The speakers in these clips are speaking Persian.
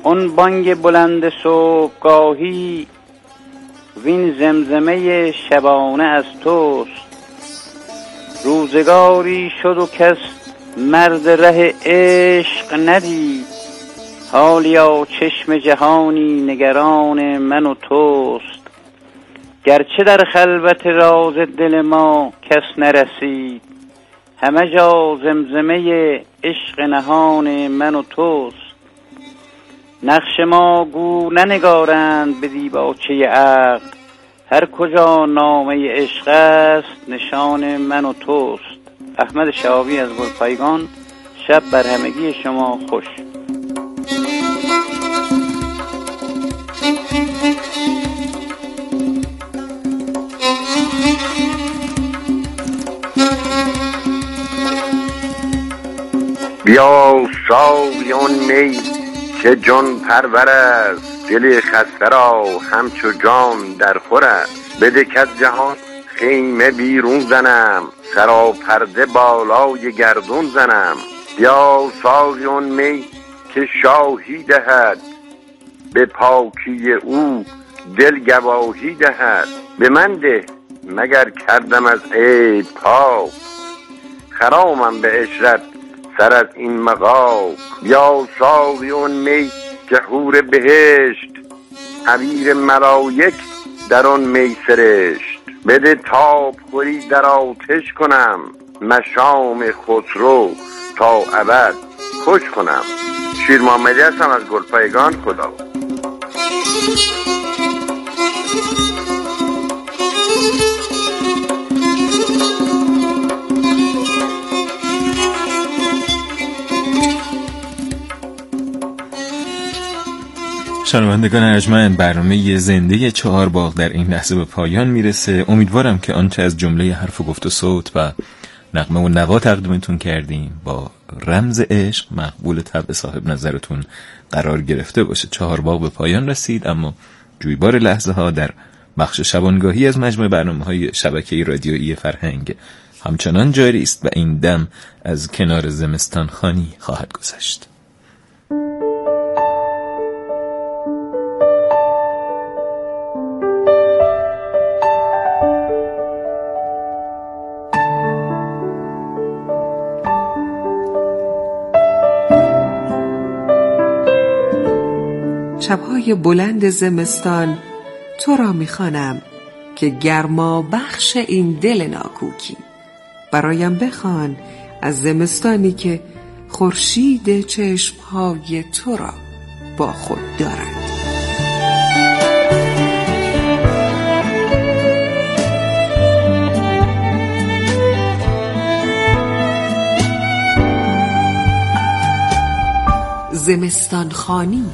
اون بانگ بلند صبحگاهی وین زمزمه شبانه از توست. روزگاری شد و کس مرد ره عشق ندید، حالیا چشم جهانی نگران من و توست. گرچه در خلوت راز دل ما کس نرسید، همه جا زمزمه عشق نهان من و توست. نقش ما گو ننگارند به دیباچه عقل، هر کجا نامه عشق است نشان من و توست. احمد شهابی از گلپایگان. شب بر همگی شما خوش. بیا ساقی آن می که جان پرور است، دل خسته را همچو جان در خور است. بده کز جهان خیمه بیرون زنم، سراپرده بالای گردون زنم. بیا ساقی آن می که شاهی دهد، به پاکی او دل گواهی دهد. به من ده مگر کردم از عیب پاک، خرامم به عشرت سر از این مغاک. یا ساقی آن می که حور بهشت، عبیر ملائک در آن می سرشت. بده تاب خوری در آتش کنم، مشام خسرو تا ابد خوش کنم. شیر محمدی هستم از گلپایگان. خدا. شنوندگان ارجمند، برنامه زنده چهار باغ در این لحظه به پایان میرسه. امیدوارم که آنچه از جمله حرف و گفت و صوت و نغمه و نوا تقدیمتون کردیم با رمز عشق مقبول طبع صاحب نظرتون قرار گرفته باشه. چهار باغ به پایان رسید، اما جویبار لحظه ها در بخش شبانگاهی از مجموع برنامه‌های شبکه رادیویی فرهنگ همچنان جاری است و این دم از کنار زمستان خانی خواهد گذشت. شب‌های بلند زمستان تو را می‌خوانم که گرما بخش این دل ناکوکی. برایم بخوان از زمستانی که خورشید چشم‌های تو را با خود دارد. زمستان خوانی.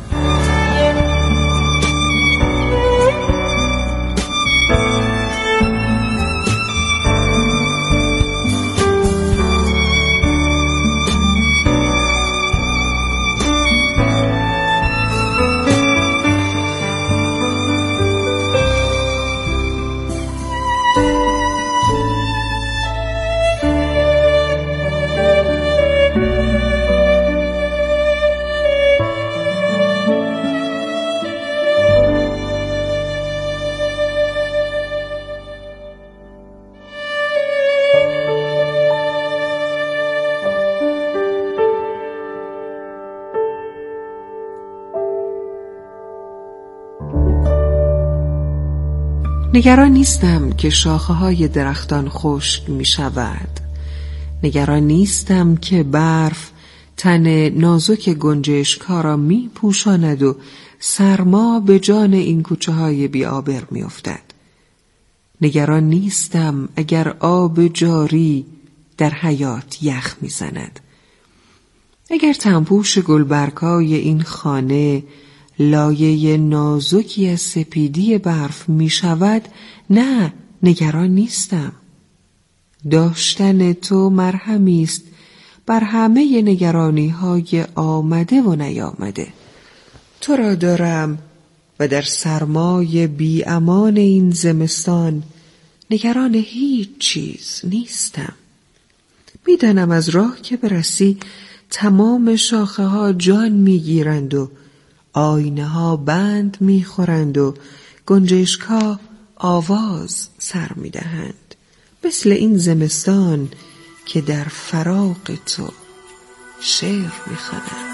نگران نیستم که شاخه‌های درختان خشک می شود. نگران نیستم که برف تن نازک گنجشک‌ها را می پوشاند و سرما به جان این کوچه‌های بی‌آبر می افتد. نگران نیستم اگر آب جاری در حیاط یخ می زند. اگر تنپوش گلبرگ‌های این خانه لایه نازکی از سپیدی برف می شود، نه، نگران نیستم. داشتن تو مرهمی است بر همه نگرانی های آمده و نیامده. تو را دارم و در سرمای بی امان این زمستان نگران هیچ چیز نیستم. میدانم از راه که برسی تمام شاخه ها جان میگیرند و آینه ها بند میخورند و گنجشک‌ها آواز سر میدهند، مثل این زمستان که در فراق تو شعر میخوانند.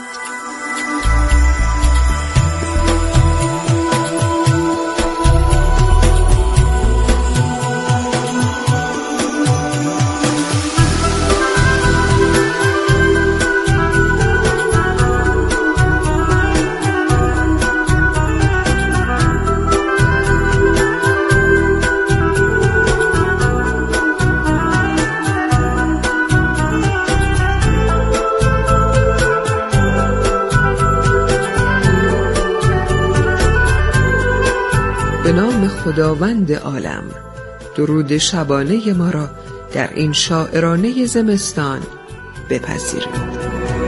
به نام خداوند عالم، درود شبانه ما را در این شاعرانه زمستان بپذیرید.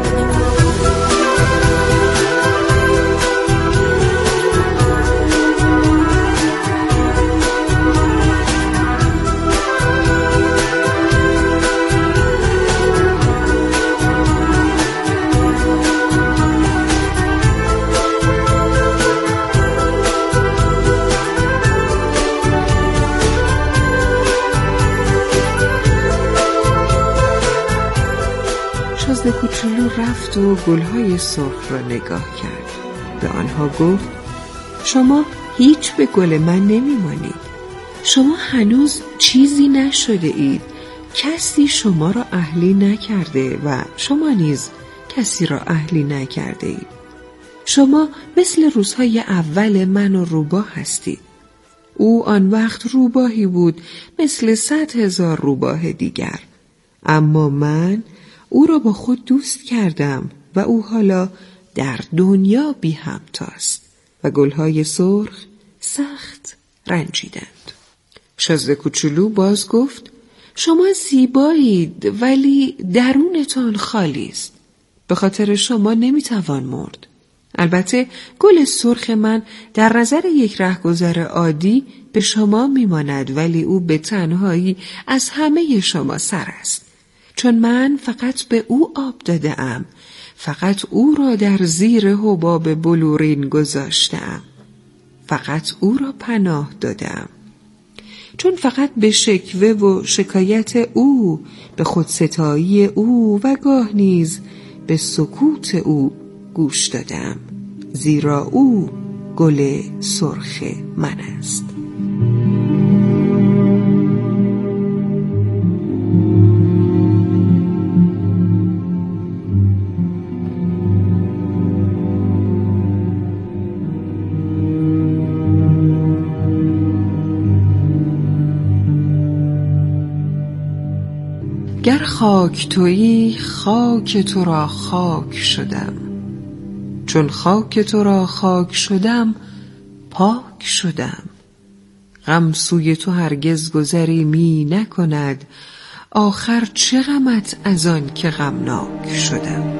شازده کوچولو رفت و گلهای سرخ را نگاه کرد. به آنها گفت: شما هیچ به گل من نمیمانید. شما هنوز چیزی نشده اید. کسی شما را اهلی نکرده و شما نیز کسی را اهلی نکرده اید. شما مثل روزهای اول من و روباه هستید. او آن وقت روباهی بود مثل 100,000 روباه دیگر، اما من او را با خود دوست کردم و او حالا در دنیا بی همتاست. و گلهای سرخ سخت رنجیدند. شازده کوچولو باز گفت: شما زیبایید ولی درونتان خالی است. به خاطر شما نمیتوان مرد. البته گل سرخ من در نظر یک رهگذر عادی به شما میماند، ولی او به تنهایی از همه شما سر است. چون من فقط به او آب داده‌ام، فقط او را در زیر حباب بلورین گذاشتم، فقط او را پناه دادم. چون فقط به شکوه و شکایت او، به خودستایی او و گاه نیز به سکوت او گوش دادم، زیرا او گل سرخ من است. گر خاک تویی خاک تو را خاک شدم، چون خاک تو را خاک شدم پاک شدم. غم سوی تو هرگز گذری می نکند، آخر چه غمت از آن که غمناک شدم.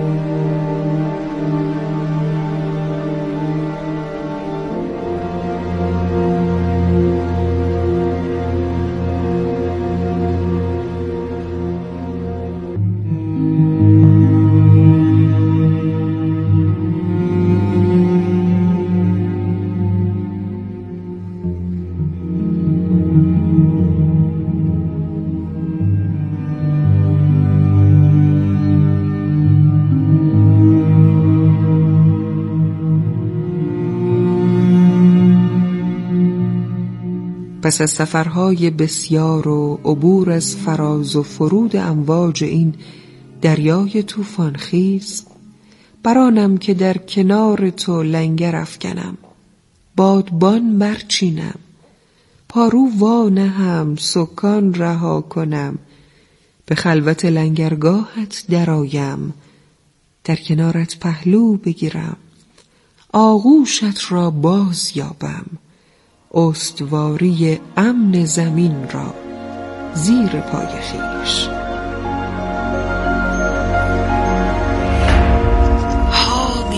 پس از سفرهای بسیار و عبور از فراز و فرود امواج این دریای طوفان خیز، برانم که در کنار تو لنگر افکنم، بادبان برچینم، پارو وا نهم، سکان رها کنم، به خلوت لنگرگاهت درآیم، در کنارت پهلو بگیرم، آغوشت را باز یابم، استواری امن زمین را زیر پای خویش. ها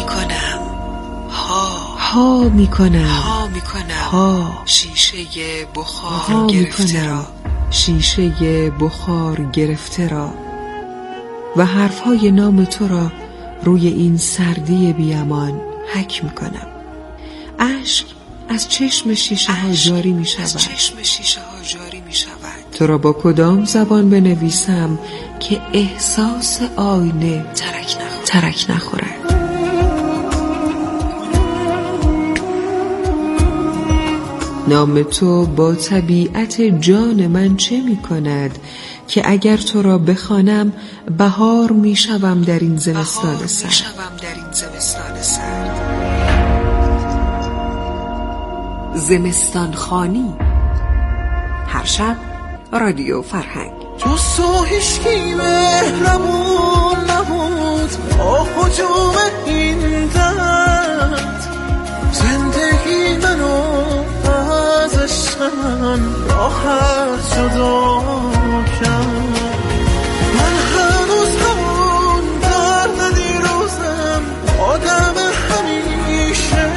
میکنم شیشه بخار گرفته را، شیشه بخار گرفته را، و حرفهای نام تو را روی این سردی بیامان حک میکنم. اشک از چشم شیشه ها جاری می شود. تو را با کدام زبان بنویسم که احساس آینه ترک نخورد. نام تو با طبیعت جان من چه می کند که اگر تو را بخوانم بهار می شوم در این زمستان سرد. زمستان خانی، هر شب رادیو فرهنگ. تو هیچکی مهربون نبود با هجوم این درد، زندگی منو ازش راحت جدا کرد. من هنوز همون درد دیروزم، آدم همیشه،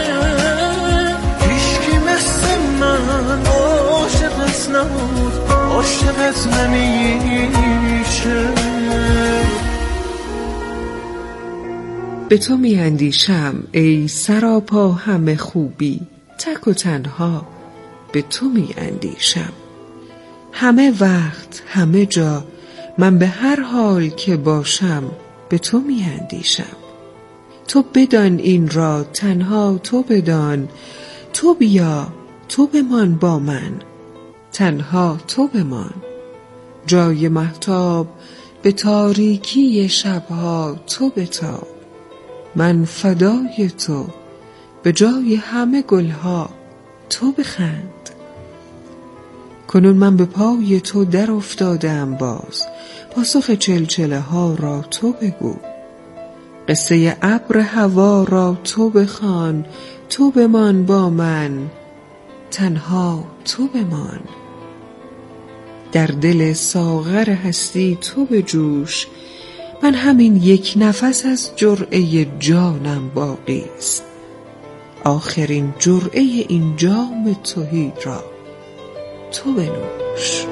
هیچکی مثل من عاشقت نبود، عاشقت نمیشه. به تو می اندیشم ای سراپا همه خوبی، تک و تنها به تو می اندیشم. همه وقت همه جا من به هر حال که باشم به تو می اندیشم. تو بدان این را، تنها تو بدان، تو بیا تو بمان با من، تنها تو بمان. جای مهتاب به تاریکی شبها تو بتاب، من فدای تو به جای همه گلها تو بخند. کنون من به پای تو در افتادم، باز پاسخ چلچله ها را تو بگو. قصه ابر هوا را تو بخوان، تو بمان با من، تنها تو بمان. در دل ساغر هستی تو بجوش، من همین یک نفس از جرعه جانم باقی است. آخرین جرعه این جام تهی را تو بنوش.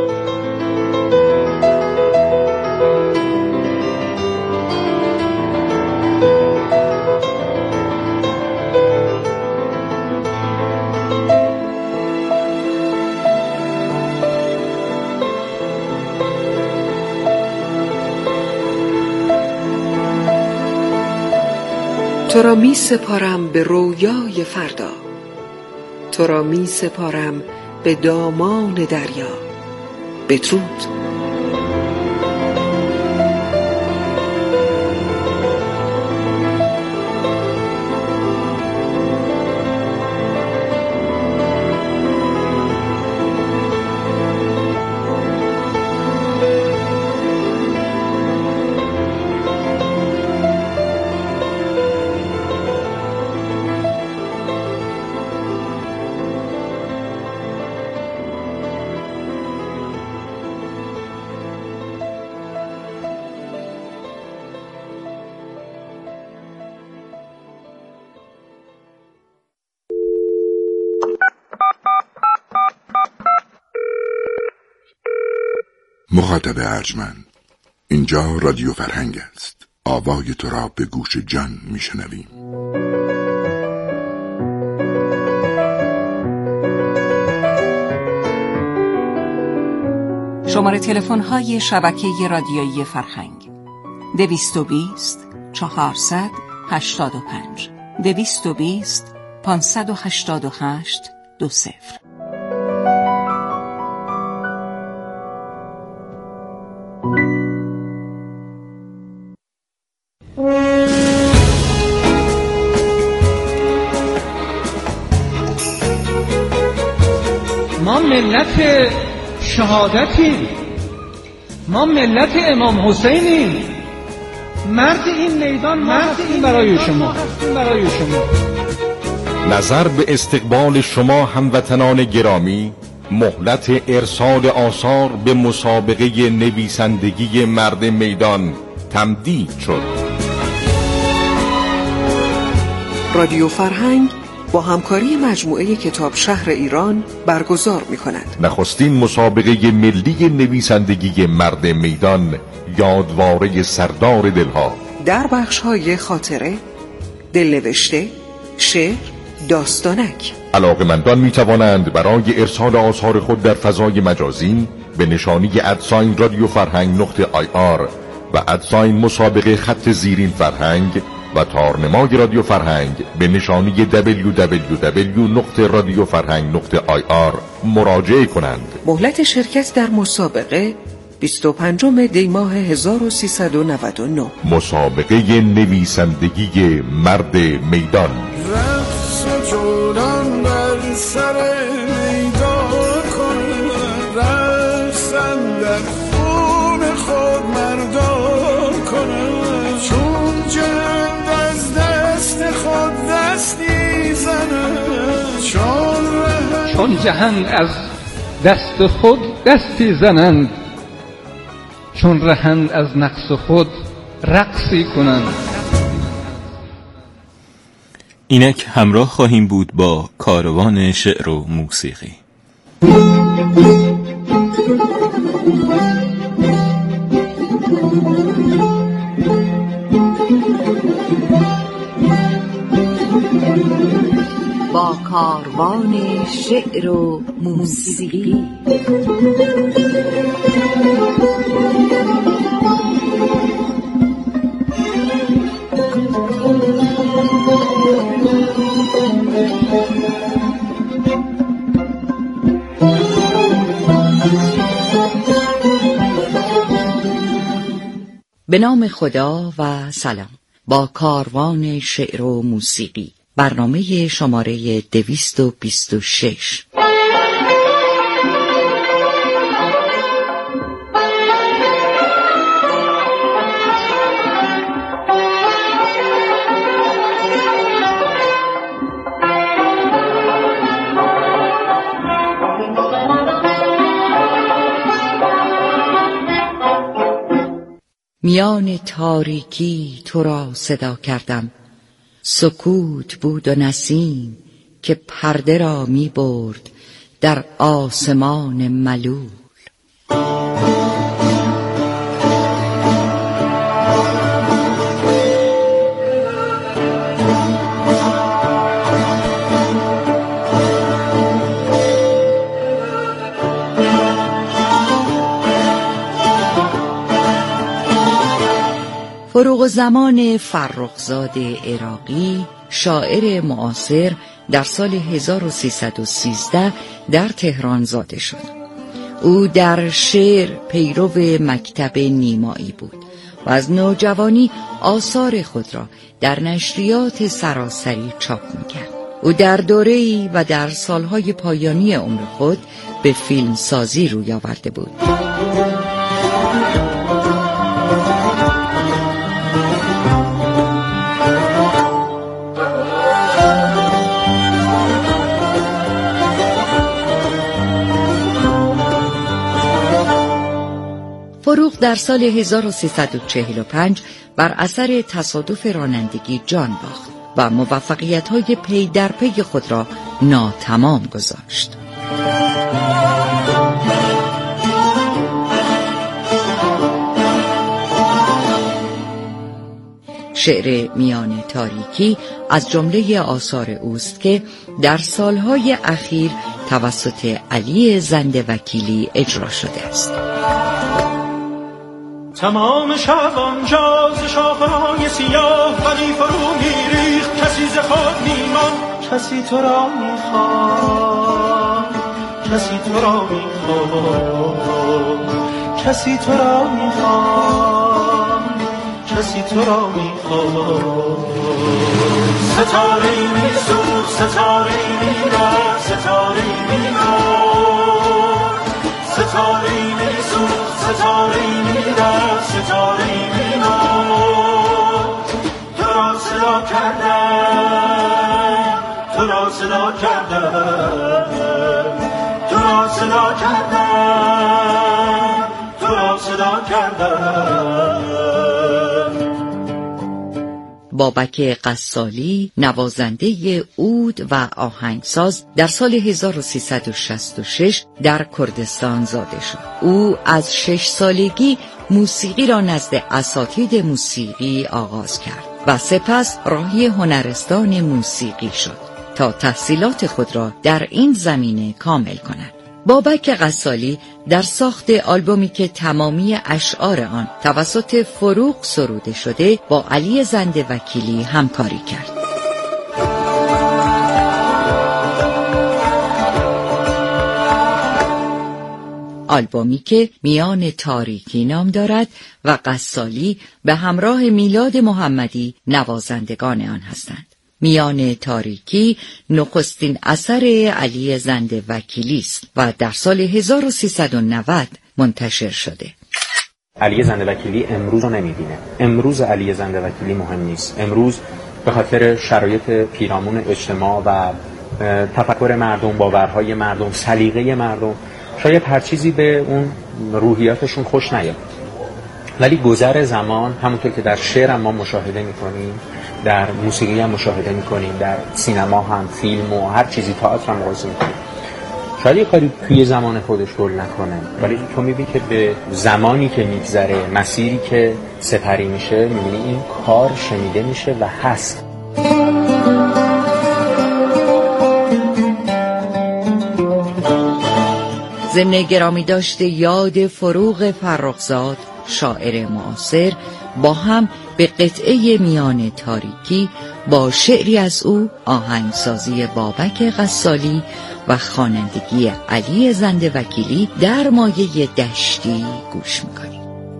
تو را می سپارم به رویای فردا، تو را می سپارم به دامان دریا. بدرود. مخاطب ارجمند، اینجا رادیو فرهنگ است. آوای تو را به گوش جان میشنویم. شماره تلفن های شبکه رادیویی فرهنگ 220 400 85 220 588 20. ما ملت شهادتیم، ما ملت امام حسینیم. مرد این میدان، مرد این برای شما. نظر به استقبال شما هموطنان گرامی، مهلت ارسال آثار به مسابقه نویسندگی مرد میدان تمدید شد. رادیو فرهنگ با همکاری مجموعه کتاب شهر ایران برگزار می‌کند. نخستین مسابقه ملی نویسندگی مرد میدان، یادواره سردار دلها، در بخش‌های خاطره، دلنوشته، شعر، داستانک. علاقه‌مندان می توانند برای ارسال آثار خود در فضای مجازی به نشانی ادساین رادیو فرهنگ .ir و ادساین مسابقه خط زیرین فرهنگ و تارنمای رادیو فرهنگ به نشانی www.radiofarhang.ir مراجعه کنند. مهلت شرکت در مسابقه 25 دی ماه 1399. مسابقه نویسندگی مرد میدان. رقص جولان بر سر میدان کن، رقصن در خون خود مردان کن، چون جهند از دست خود دستی زنند، چون جهند از دست خود دستی زنند، چون رهند از نقص خود رقصی کنند. اینک همراه خواهیم بود با کاروان شعر و موسیقی. با کاروان شعر و موسیقی. به نام خدا و سلام. با کاروان شعر و موسیقی، برنامه شماره 226. میان تاریکی تو را صدا کردم، سکوت بود و نسیم که پرده را می برد در آسمان ملول. فروغ زمان فرخزاد عراقی، شاعر معاصر، در سال 1313 در تهران زاده شد. او در شعر پیرو مکتب نیمایی بود و از نوجوانی آثار خود را در نشریات سراسری چاپ می‌کرد. او در دوره‌ای و در سالهای پایانی عمر خود به فیلم سازی روی آورده بود. فروغ در سال 1345 بر اثر تصادف رانندگی جان باخت و موفقیت‌های پی در پی خود را ناتمام گذاشت. شعر میان تاریکی از جمله آثار اوست که در سالهای اخیر توسط علی زنده وکیلی اجرا شده است. تمام شب آنجا ز شاخه‌های سیاه ولی فرو می‌ریخت، کسی ز خود می‌ماند، کسی تو را می‌خواند، کسی تو را می‌خواند، کسی تو را می‌خواند، کسی تو را می‌خواند. ستاره‌ای می‌سوخت، ستاره‌ای می‌رفت، ستاره‌ای می‌مرد، ستاره‌ای می‌سوخت، ستاره‌ای می‌رفت، ستاره‌ای می‌مرد. تو را صدا کردم، تو را صدا کردم، تو را صدا کردم، تو را صدا کردم. بابک قصالی، نوازنده عود و آهنگساز، در سال 1366 در کردستان زاده شد. او از 6 سالگی موسیقی را نزد اساتید موسیقی آغاز کرد. و سپس راهی هنرستان موسیقی شد تا تحصیلات خود را در این زمینه کامل کند. بابک غسالی در ساخت آلبومی که تمامی اشعار آن توسط فروغ سروده شده با علی زنده وکیلی همکاری کرد. آلبومی که میان تاریکی نام دارد و غسالی به همراه میلاد محمدی نوازندگان آن هستند. میان تاریکی نخستین اثر علی زنده وکیلی است و در سال 1390 منتشر شده. علی زنده وکیلی امروز رو نمیبینه. امروز علی زنده وکیلی مهم نیست. امروز به خاطر شرایط پیرامون اجتماع و تفکر مردم، باورهای مردم، سلیقه مردم، شاید هر چیزی به اون روحیاتشون خوش نیاد. ولی گذر زمان، همونطور که در شعر ما مشاهده میکنیم، در موسیقی هم مشاهده میکنیم، در سینما هم، فیلم و هر چیزی، تئاتر هم مقایسه میکنیم، شاید یه کاری توی زمان خودش گل نکنه، ولی تو میبینی که به زمانی که میگذره، مسیری که سپری میشه، میبینی این کار شنیده میشه و هست. ضمن گرامی داشته یاد فروغ فرخزاد، شاعر معاصر، با هم به قطعه میان تاریکی با شعری از او، آهنگسازی بابک غسالی و خوانندگی علی زنده وکیلی در مایه دشتی گوش میکنیم.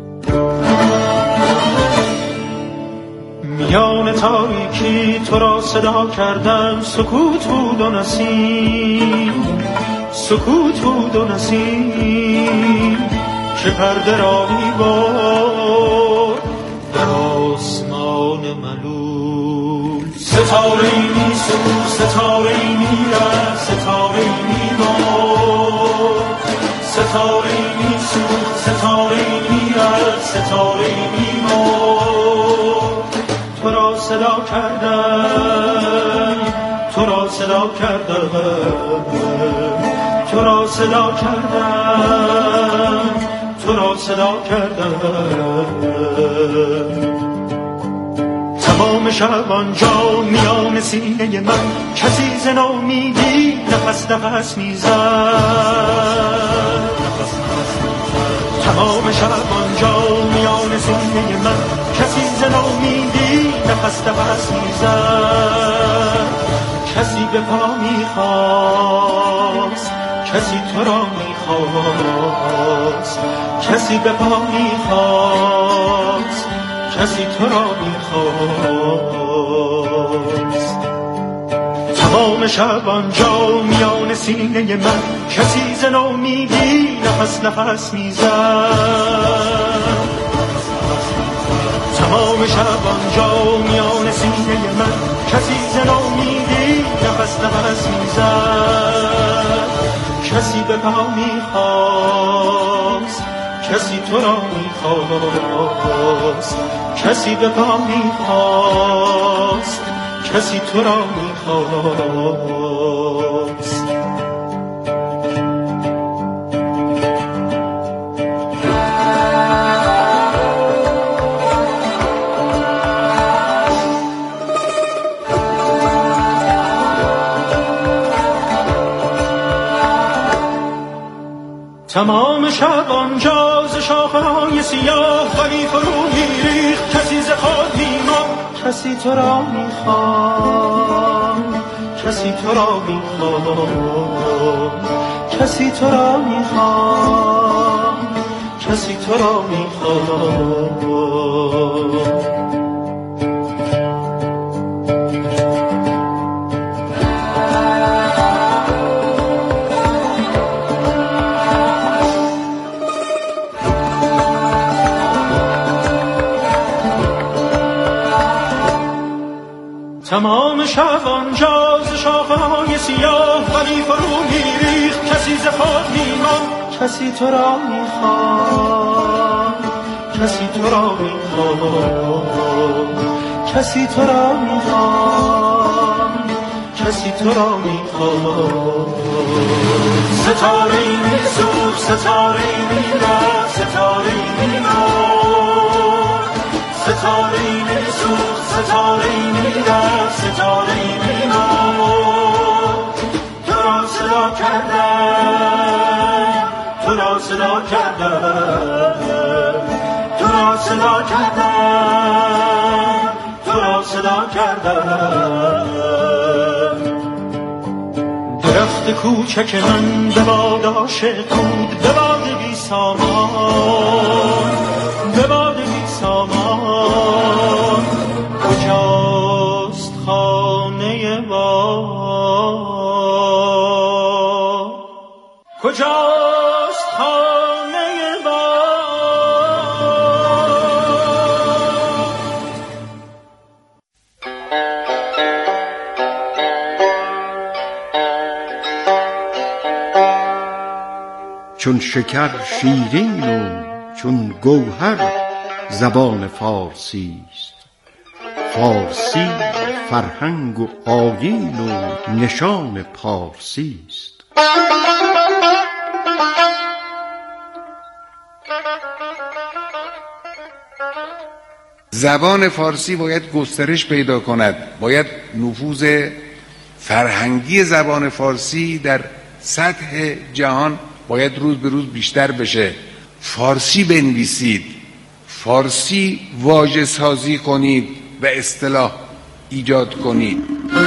میان تاریکی تو را صدا کردم، سکوت بود و نسیم، سکوت بود و نسیم، که پرده را می‌برد در آسمان ملول. ستاره‌ای می‌سوخت، ستاره‌ای می‌رفت، ستاره‌ای می‌مرد، ستاره‌ای می‌سوخت، ستاره‌ای می‌رفت، ستاره‌ای می‌مرد. تو را صدا کردم، تو را صدا کردم، تو را صدا کردم، تو را صدا کردم. تمام شب آنجا میان سینه من کسی ز ناامیدی نفس نفس میزد. تمام شب آنجا میان سینه من کسی ز ناامیدی نفس نفس میزد. کسی به پا میخواست، کسی تو را میخواست، کسی به پا میخواست، کسی تو را میخواست. تمام شب آنجا میان سینه من کسی ز ناامیدی نفس نفس میزد. تمام شب آنجا میان سینه من کسی ز ناامیدی نفس نفس میزد. کسی به پا میخواست، کسی تو را میخواست، کسی به پا میخواست، کسی تو را میخواست. تمام شب آنجا ز شاخه‌های سیاه ولی فرو می‌ریخت، کسی ز خود می‌ماند. کسی تو را می‌خواند، کسی تو را می‌خواند، کسی تو را می‌خواند، کسی تو را می‌خواند. تمام شب آنجا ز شاخه‌های سیاه ولی فرو می‌ریخت، کسی ز خود می‌ماند. کسی تو را می‌خواند، کسی تو را می‌خواند، کسی تو را می‌خواند، کسی تو را می‌خواند. ستاره‌ای می‌سوخت، ستاره‌ای می‌رفت، ستاره‌ای می‌مرد، ستاره‌ای می‌سوخت ستاره‌ای می‌رفت ستاره‌ای می‌مرد تو را صدا کردم تو را صدا کردم تو را صدا کردم تو را صدا کردم درخت کوچک من به باد عاشق بود به باد بی سامان به باد بی سامان کجاست خانه ما کجاست خانه ما چون شکر شیرین و چون گوهر زبان فارسی است فارسی فرهنگ و آیین و نشان پارسی است زبان فارسی باید گسترش پیدا کند، باید نفوذ فرهنگی زبان فارسی در سطح جهان باید روز به روز بیشتر بشه. فارسی بنویسید، فارسی واژه سازی کنید و اصطلاح ایجاد کنید.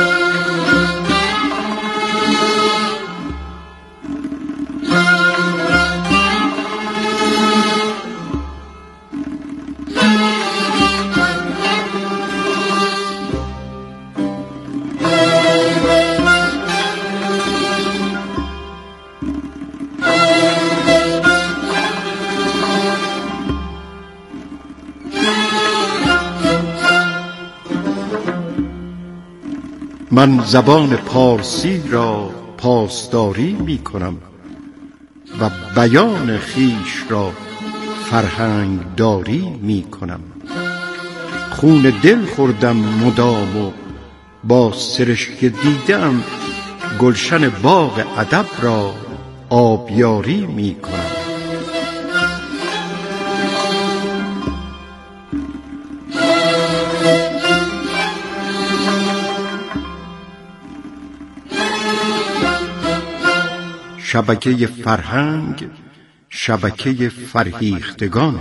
من زبان پارسی را پاسداری می کنم و بیان خیش را فرهنگ داری می کنم. خون دل خوردم مدام و با سرشک دیدم گلشن باغ ادب را آبیاری می کنم. شبکه فرهنگ، شبکه فرهیختگان.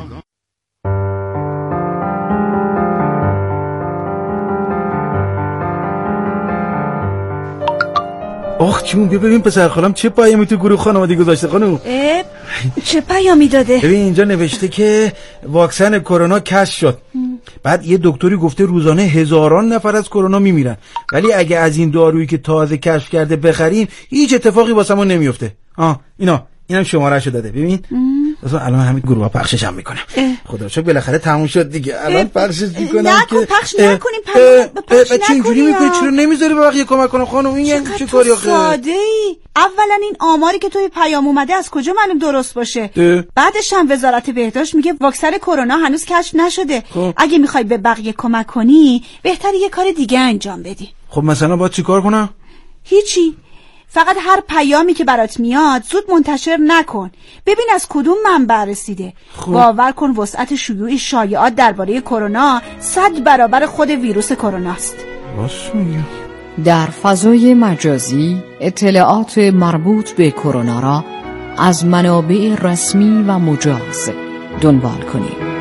آخ جون بیا ببین پسر خالم چه پیامی تو گروه خانوادگی گذاشته خانم. چه پیامی داده؟ ببین اینجا نوشته که واکسن کرونا کشف شد. بعد یه دکتری گفته روزانه هزاران نفر از کرونا میمیرن، ولی اگه از این دارویی که تازه کشف کرده بخریم هیچ اتفاقی واسمون نمیفته. اینم شمارهشو داده ببین. الان همین گروه پخشش هم میکنم. خدا شکر بالاخره تموم شد دیگه. الان پخشش میکنم که پخش نکنیم. چه اینجوری میکنی؟ چرا نمیذاری به بقیه کمک کنم خانم؟ این یعنی چه کاری آخه؟ ساده ای. اولا این آماری که توی پیام اومده از کجا معلوم درست باشه؟ بعدش هم وزارت بهداشت میگه واکسن کرونا هنوز کشف نشده. اگه میخوای به بقیه کمک کنی بهتره یه کار دیگه انجام بدی. خب مثلا باید چیکار کنم؟ هیچی، فقط هر پیامی که برات میاد زود منتشر نکن. ببین از کدوم منبع رسیده. باور کن وسعت شیوع شایعات درباره کرونا 100 برابر خود ویروس کروناست. در فضای مجازی اطلاعات مربوط به کرونا را از منابع رسمی و مجاز دنبال کنید.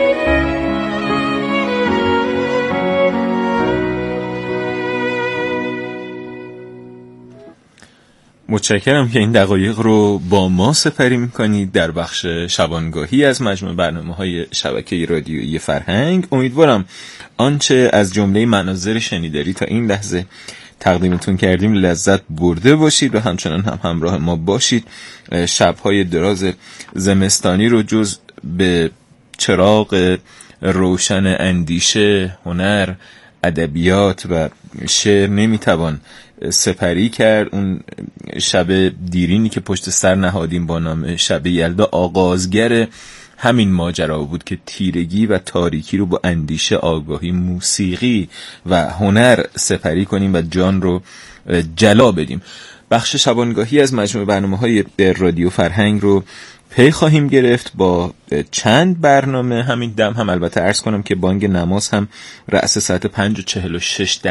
متشکرم که این دقایق رو با ما سپری میکنید در بخش شبانگاهی از مجموع برنامه‌های شبکه رادیویی فرهنگ. امیدوارم آنچه از جمله مناظر شنیداری تا این لحظه تقدیمتون کردیم لذت برده باشید و همچنان هم همراه ما باشید. شب‌های دراز زمستانی رو جز به چراغ روشن اندیشه، هنر، ادبیات و شعر نمیتوان سپری کرد. اون شب دیرینی که پشت سر نهادیم با نام شب یلدا آغازگر همین ماجرا بود که تیرگی و تاریکی رو با اندیشه، آگاهی، موسیقی و هنر سپری کنیم و جان رو جلا بدیم. بخش شبانگاهی از مجموعه برنامه‌های رادیو فرهنگ رو پی خواهیم گرفت با چند برنامه. همین دم هم البته عرض کنم که بانگ نماز هم رأس ساعت 5:46